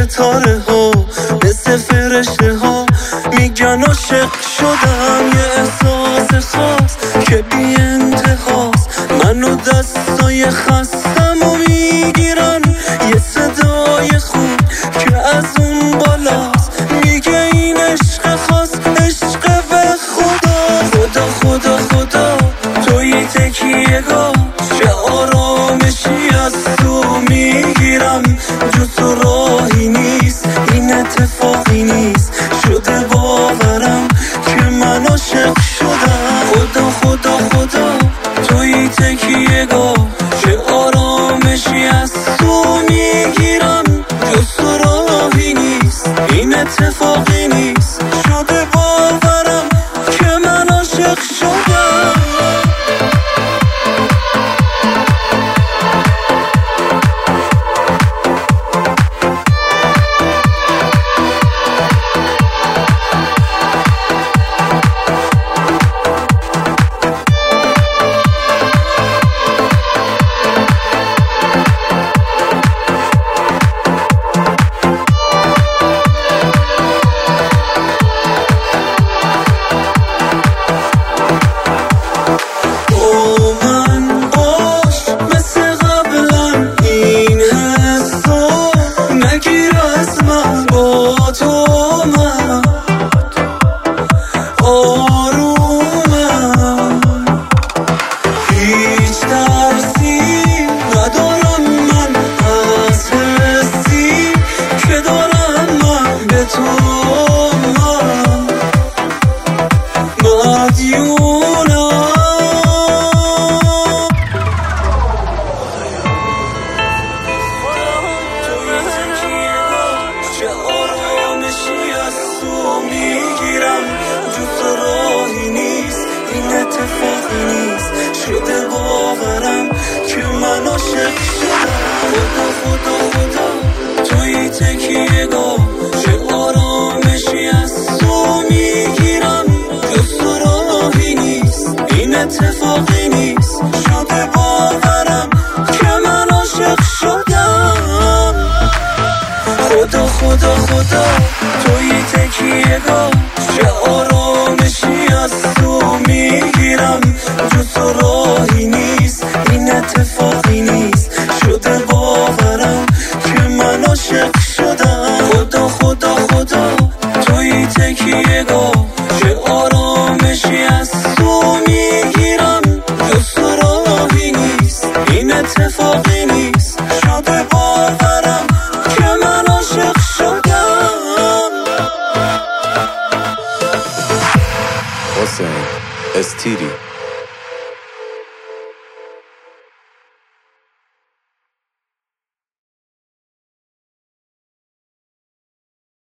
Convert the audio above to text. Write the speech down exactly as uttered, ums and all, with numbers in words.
ستاره ها مثل فرشته ها میگن عاشق شدم. یه احساس خاص که بی انتهاست، منو دستای خستم و میگیرن. یه صدای خوب که از اون بالاست میگه این عشق خاص، عشق به خدا. خدا خدا خدا توی تکیه گاه، چه آرامشی از تو میگیرم. جز تو راهی نیست، این اتفاقی نیست، شده باورم که من عاشق شدم. خدا خدا خدا توی تکیه گاه، چه آرامشی از تو میگیرم. جز تو راهی نیست، این اتفاقی نیست، شده باورم که من عاشق شدم. شده باورم که من عاشق شدم. خدا خدا خدا توی تکیه گاه، چه آرامشی از تو میگیرم. جز تو راهی نیست، این اتفاقی نیست، شده باورم که من عاشق شدم. خدا خدا خدا توی تکیه گاه، چه آرامشی از تو میگیرم. جز تو راهی نیست، این اتفاق